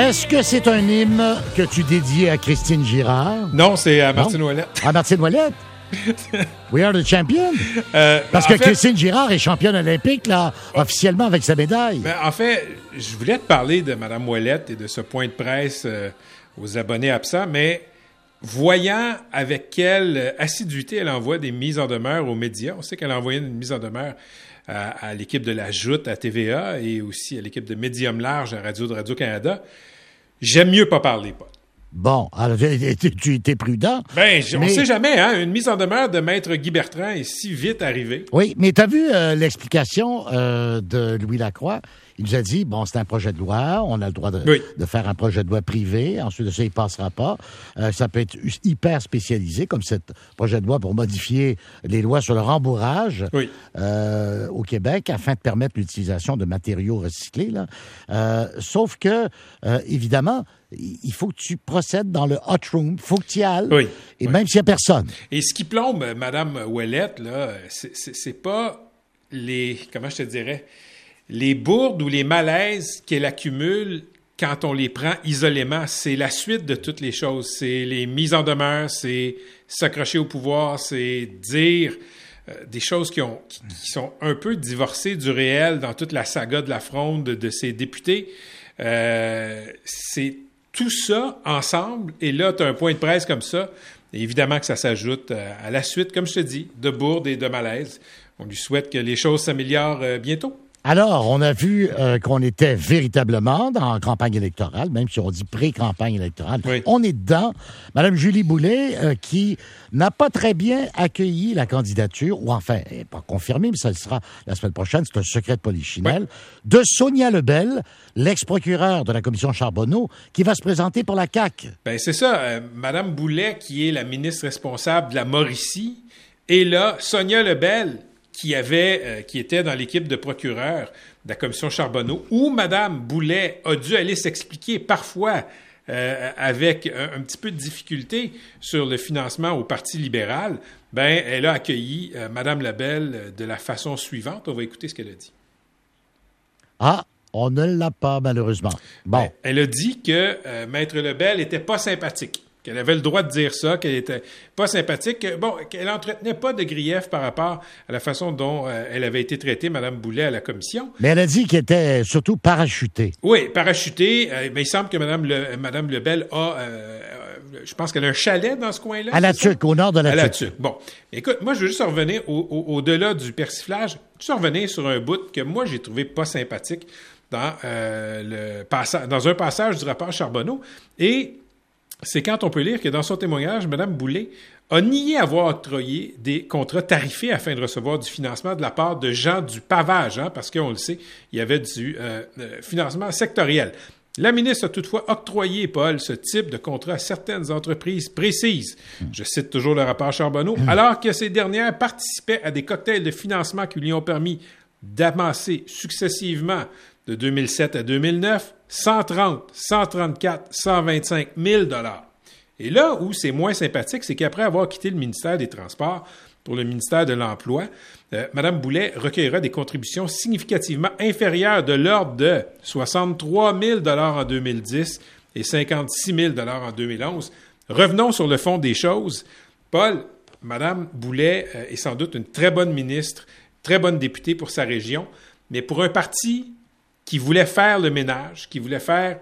Est-ce que c'est un hymne que tu dédies à Christine Girard? Non, c'est à Martine Ouellette. À Martine Ouellette? We are the champion. Parce que Christine Girard est championne olympique, là, officiellement, avec sa médaille. En fait, je voulais te parler de Mme Ouellette et de ce point de presse aux abonnés absents, mais voyant avec quelle assiduité elle envoie des mises en demeure aux médias, on sait qu'elle a envoyé une mise en demeure à l'équipe de La Joute à TVA et aussi à l'équipe de Médium Large à Radio-Canada, j'aime mieux pas parler, Paul. Bon, alors tu étais prudent. On ne sait jamais, hein? Une mise en demeure de Maître Guy Bertrand est si vite arrivée. Oui, mais tu as vu l'explication de Louis Lacroix? Il nous a dit, bon, c'est un projet de loi, on a le droit de faire un projet de loi privé, ensuite de ça, il ne passera pas. Ça peut être hyper spécialisé, comme ce projet de loi pour modifier les lois sur le rembourrage au Québec, afin de permettre l'utilisation de matériaux recyclés. Là. Sauf que, évidemment, il faut que tu procèdes dans le hot room, il faut que tu y ailles, même s'il n'y a personne. Et ce qui plombe Mme Ouellette, là, c'est pas comment je te dirais, les bourdes ou les malaises qu'elle accumule quand on les prend isolément, c'est la suite de toutes les choses. C'est les mises en demeure, c'est s'accrocher au pouvoir, c'est dire des choses qui sont un peu divorcées du réel dans toute la saga de la fronde de ces députés. C'est tout ça ensemble, et là, tu as un point de presse comme ça. Et évidemment que ça s'ajoute à la suite, comme je te dis, de bourdes et de malaises. On lui souhaite que les choses s'améliorent bientôt. Alors, on a vu qu'on était véritablement dans la campagne électorale, même si on dit pré-campagne électorale. Oui. On est dedans. Mme Julie Boulet, qui n'a pas très bien accueilli la candidature, ou enfin, pas confirmée, mais ça le sera la semaine prochaine, c'est un secret de polichinelle, de Sonia Lebel, l'ex-procureure de la commission Charbonneau, qui va se présenter pour la CAQ. Bien, c'est ça. Mme Boulet, qui est la ministre responsable de la Mauricie, et là, Sonia Lebel, qui était dans l'équipe de procureur de la commission Charbonneau, où Mme Boulet a dû aller s'expliquer parfois avec un petit peu de difficulté sur le financement au Parti libéral, elle a accueilli Mme Lebel de la façon suivante. On va écouter ce qu'elle a dit. Ah, on ne l'a pas, malheureusement. Bon. Elle a dit que Maître Lebel n'était pas sympathique, qu'elle avait le droit de dire ça, qu'elle était pas sympathique, qu'elle n'entretenait pas de grief par rapport à la façon dont elle avait été traitée, Mme Boulet, à la commission. Mais elle a dit qu'elle était surtout parachutée. Oui, parachutée. Mais il semble que Mme Lebel a... je pense qu'elle a un chalet dans ce coin-là. À la Tuque, au nord de la Tuque. À la Tuque. Bon. Écoute, moi, je veux juste revenir au-delà du persiflage, juste revenir sur un bout que moi, j'ai trouvé pas sympathique dans un passage du rapport Charbonneau. Et c'est quand on peut lire que dans son témoignage, Mme Boulet a nié avoir octroyé des contrats tarifés afin de recevoir du financement de la part de gens du pavage, parce qu'on le sait, il y avait du financement sectoriel. La ministre a toutefois octroyé, Paul, ce type de contrat à certaines entreprises précises. Je cite toujours le rapport Charbonneau, alors que ces dernières participaient à des cocktails de financement qui lui ont permis d'amasser successivement de 2007 à 2009, 130, 134, 125 000 $. Et là où c'est moins sympathique, c'est qu'après avoir quitté le ministère des Transports pour le ministère de l'Emploi, Mme Boulet recueillera des contributions significativement inférieures de l'ordre de 63 000 $ en 2010 et 56 000 $ en 2011. Revenons sur le fond des choses. Paul, Mme Boulet est sans doute une très bonne ministre, très bonne députée pour sa région, mais pour un parti qui voulait faire le ménage, qui voulait faire,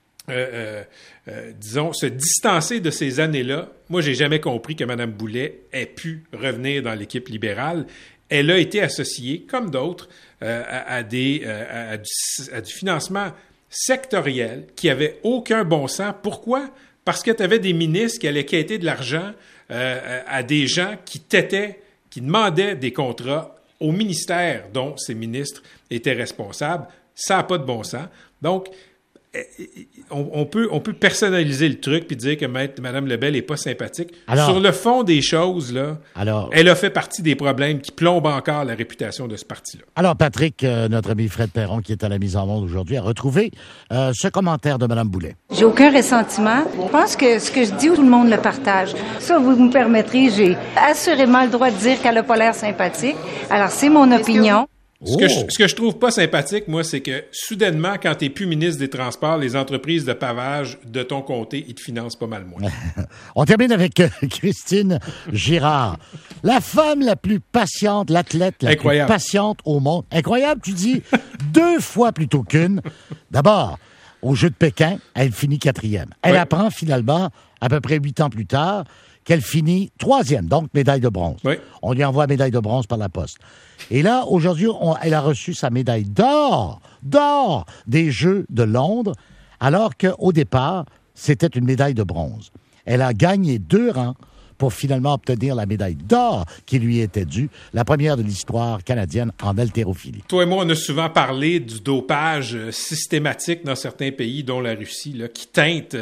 se distancer de ces années-là. Moi, j'ai jamais compris que Mme Boulet ait pu revenir dans l'équipe libérale. Elle a été associée, comme d'autres, à du financement sectoriel qui avait aucun bon sens. Pourquoi? Parce que tu avais des ministres qui allaient quêter de l'argent à des gens qui demandaient des contrats au ministère dont ces ministres étaient responsables. Ça n'a pas de bon sens. Donc, on peut personnaliser le truc puis dire que Mme Lebel n'est pas sympathique. Alors, sur le fond des choses, là, elle a fait partie des problèmes qui plombent encore la réputation de ce parti-là. Alors, Patrick, notre ami Fred Perron, qui est à la mise en monde aujourd'hui, a retrouvé ce commentaire de Mme Boulet. J'ai aucun ressentiment. Je pense que ce que je dis, tout le monde le partage. Ça, vous me permettrez, j'ai assurément le droit de dire qu'elle n'a pas l'air sympathique. Alors, c'est mon opinion. Ce que je trouve pas sympathique, moi, c'est que soudainement, quand tu n'es plus ministre des Transports, les entreprises de pavage de ton comté, ils te financent pas mal moins. On termine avec Christine Girard. La femme la plus patiente, l'athlète la plus patiente au monde. Incroyable, tu dis, 2 fois plutôt qu'une. D'abord, aux Jeux de Pékin, elle finit 4e. Elle apprend finalement, à peu près 8 ans plus tard, qu'elle finit 3e, donc médaille de bronze. Oui. On lui envoie médaille de bronze par la poste. Et là, aujourd'hui, elle a reçu sa médaille d'or des Jeux de Londres, alors qu'au départ, c'était une médaille de bronze. Elle a gagné 2 rangs pour finalement obtenir la médaille d'or qui lui était due, la première de l'histoire canadienne en haltérophilie. Toi et moi, on a souvent parlé du dopage systématique dans certains pays, dont la Russie, là, qui teinte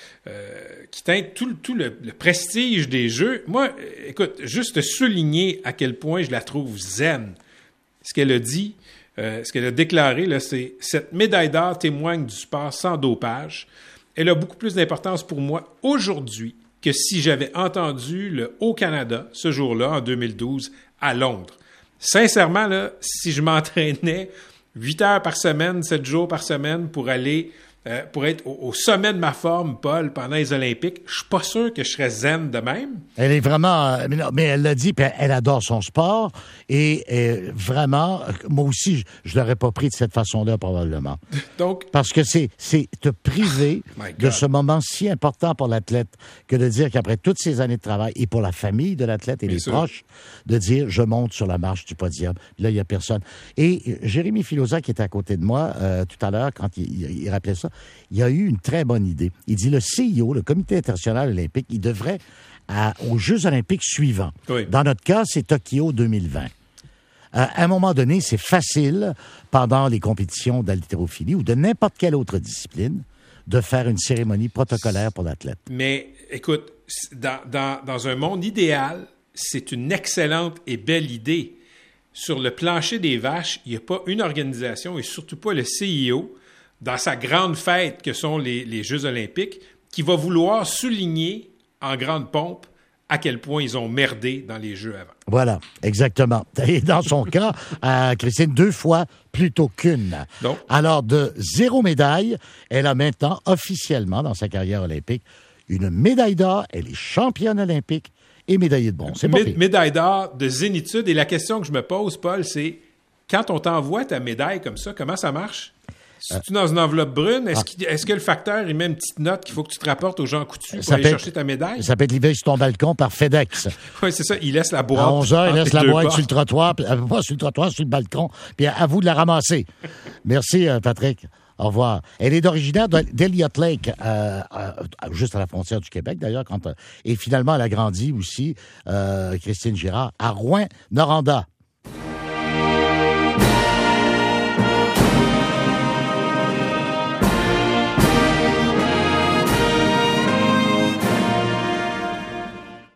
tout le prestige des Jeux. Moi, écoute, juste souligner à quel point je la trouve zen. Ce qu'elle a dit, ce qu'elle a déclaré, là, c'est « Cette médaille d'or témoigne du sport sans dopage. Elle a beaucoup plus d'importance pour moi aujourd'hui que si j'avais entendu le Haut-Canada ce jour-là, en 2012, à Londres. Sincèrement, là, si je m'entraînais 8 heures par semaine, 7 jours par semaine pour aller pour être au sommet de ma forme, Paul, pendant les Olympiques, je suis pas sûr que je serais zen de même. Elle est vraiment... mais elle l'a dit, puis elle adore son sport. Et vraiment, moi aussi, je l'aurais pas pris de cette façon-là, probablement. Donc, parce que c'est te priver de ce moment si important pour l'athlète que de dire qu'après toutes ces années de travail, et pour la famille de l'athlète et les proches, de dire, je monte sur la marche du podium. Là, il y a personne. Et Jérémy Filosa, qui était à côté de moi tout à l'heure, quand il rappelait ça, il a eu une très bonne idée. Il dit, le CIO, le Comité international olympique, il devrait, aux Jeux olympiques suivants, dans notre cas, c'est Tokyo 2020. À un moment donné, c'est facile, pendant les compétitions d'haltérophilie ou de n'importe quelle autre discipline, de faire une cérémonie protocolaire pour l'athlète. Mais, écoute, dans un monde idéal, c'est une excellente et belle idée. Sur le plancher des vaches, il n'y a pas une organisation, et surtout pas le CIO, dans sa grande fête que sont les Jeux olympiques, qui va vouloir souligner en grande pompe à quel point ils ont merdé dans les Jeux avant. Voilà, exactement. Et dans son cas, Christine, 2 fois plutôt qu'une. Donc, alors, de 0 médaille, elle a maintenant officiellement, dans sa carrière olympique, une médaille d'or. Elle est championne olympique et médaillée de bronze. C'est pas pire. Médaille d'or de zénitude. Et la question que je me pose, Paul, c'est quand on t'envoie ta médaille comme ça, comment ça marche? C'est-tu dans une enveloppe brune? Est-ce que le facteur, il met une petite note qu'il faut que tu te rapportes aux gens coutus pour aller chercher ta médaille? Ça peut être livré sur ton balcon par FedEx. Oui, c'est ça. Il laisse la boîte. À 11h, il laisse la boîte sur le trottoir. Pas sur le trottoir, sur le balcon. Puis à vous de la ramasser. Merci, Patrick. Au revoir. Elle est originaire d'Elliott Lake, juste à la frontière du Québec, d'ailleurs. Et finalement, elle a grandi aussi, Christine Girard, à Rouyn-Noranda.